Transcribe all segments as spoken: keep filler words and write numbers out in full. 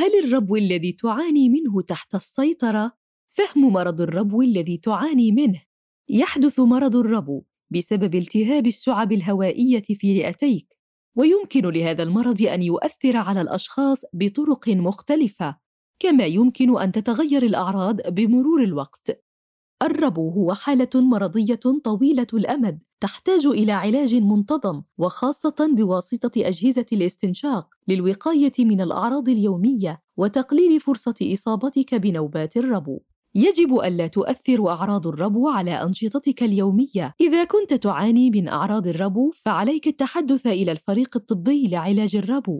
هل الربو الذي تعاني منه تحت السيطرة؟ فهم مرض الربو الذي تعاني منه. يحدث مرض الربو بسبب التهاب الشعب الهوائية في رئتيك، ويمكن لهذا المرض أن يؤثر على الأشخاص بطرق مختلفة، كما يمكن أن تتغير الأعراض بمرور الوقت. الربو هو حالة مرضية طويلة الأمد تحتاج إلى علاج منتظم، وخاصة بواسطة أجهزة الاستنشاق للوقاية من الأعراض اليومية وتقليل فرصة إصابتك بنوبات الربو. يجب ألا تؤثر أعراض الربو على أنشطتك اليومية. إذا كنت تعاني من أعراض الربو، فعليك التحدث إلى الفريق الطبي لعلاج الربو.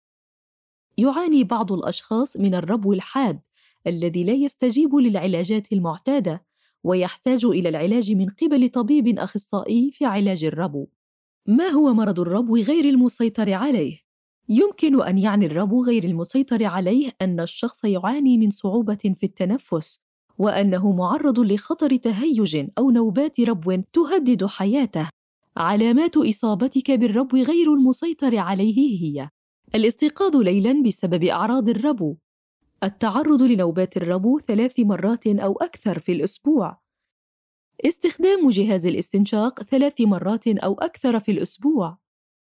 يعاني بعض الأشخاص من الربو الحاد الذي لا يستجيب للعلاجات المعتادة، ويحتاج إلى العلاج من قبل طبيب أخصائي في علاج الربو. ما هو مرض الربو غير المسيطر عليه؟ يمكن أن يعني الربو غير المسيطر عليه أن الشخص يعاني من صعوبة في التنفس، وأنه معرض لخطر تهيج أو نوبات ربو تهدد حياته. علامات إصابتك بالربو غير المسيطر عليه هي: الاستيقاظ ليلاً بسبب أعراض الربو، التعرض لنوبات الربو ثلاث مرات أو أكثر في الأسبوع، استخدام جهاز الاستنشاق ثلاث مرات أو أكثر في الأسبوع،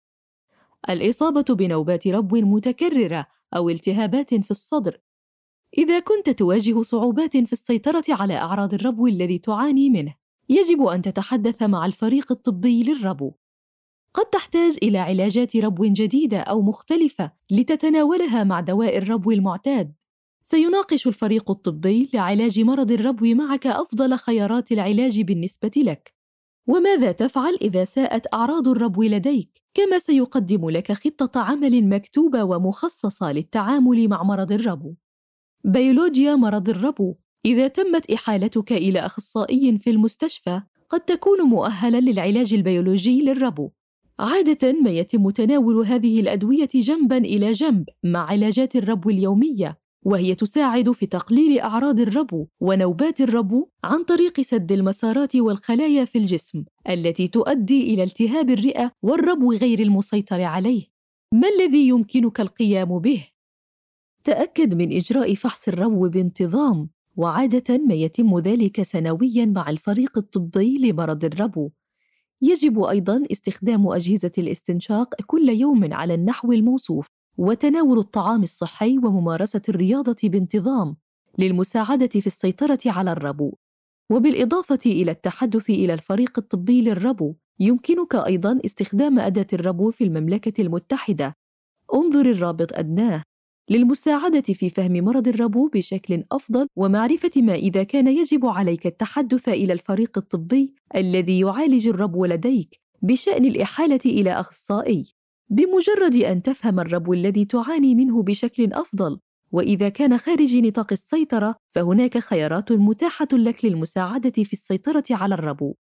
الإصابة بنوبات ربو متكررة أو التهابات في الصدر. إذا كنت تواجه صعوبات في السيطرة على أعراض الربو الذي تعاني منه، يجب أن تتحدث مع الفريق الطبي للربو. قد تحتاج إلى علاجات ربو جديدة أو مختلفة لتتناولها مع دواء الربو المعتاد. سيناقش الفريق الطبي لعلاج مرض الربو معك أفضل خيارات العلاج بالنسبة لك، وماذا تفعل إذا ساءت أعراض الربو لديك، كما سيقدم لك خطة عمل مكتوبة ومخصصة للتعامل مع مرض الربو. بيولوجيا مرض الربو. إذا تمت إحالتك إلى أخصائي في المستشفى، قد تكون مؤهلاً للعلاج البيولوجي للربو. عادة ما يتم تناول هذه الأدوية جنباً إلى جنب مع علاجات الربو اليومية، وهي تساعد في تقليل أعراض الربو ونوبات الربو عن طريق سد المسارات والخلايا في الجسم التي تؤدي إلى التهاب الرئة والربو غير المسيطر عليه. ما الذي يمكنك القيام به؟ تأكد من إجراء فحص الربو بانتظام، وعادة ما يتم ذلك سنوياً مع الفريق الطبي لمرض الربو. يجب أيضاً استخدام أجهزة الاستنشاق كل يوم على النحو الموصوف، وتناول الطعام الصحي وممارسة الرياضة بانتظام للمساعدة في السيطرة على الربو. وبالإضافة إلى التحدث إلى الفريق الطبي للربو، يمكنك أيضاً استخدام أداة الربو في المملكة المتحدة. انظر الرابط أدناه للمساعدة في فهم مرض الربو بشكل أفضل، ومعرفة ما إذا كان يجب عليك التحدث إلى الفريق الطبي الذي يعالج الربو لديك بشأن الإحالة إلى أخصائي. بمجرد أن تفهم الربو الذي تعاني منه بشكل أفضل، وإذا كان خارج نطاق السيطرة، فهناك خيارات متاحة لك للمساعدة في السيطرة على الربو.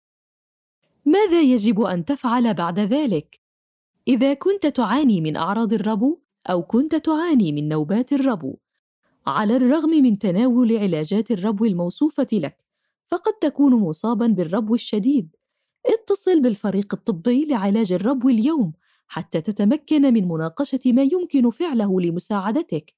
ماذا يجب أن تفعل بعد ذلك؟ إذا كنت تعاني من أعراض الربو أو كنت تعاني من نوبات الربو، على الرغم من تناول علاجات الربو الموصوفة لك، فقد تكون مصاباً بالربو الشديد. اتصل بالفريق الطبي لعلاج الربو اليوم حتى تتمكن من مناقشة ما يمكن فعله لمساعدتك.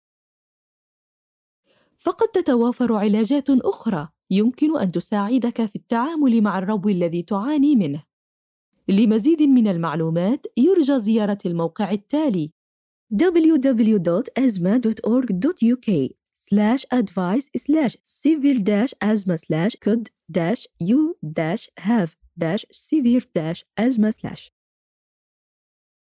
فقد تتوافر علاجات أخرى يمكن أن تساعدك في التعامل مع الربو الذي تعاني منه. لمزيد من المعلومات يرجى زيارة الموقع التالي: دبليو دبليو دبليو دوت أزمة دوت أورغ دوت يو كي سلاش أدفايس سلاش سيفير داش أزمة سلاش كود داش يو داش هاف داش سيفير داش أزمة سلاش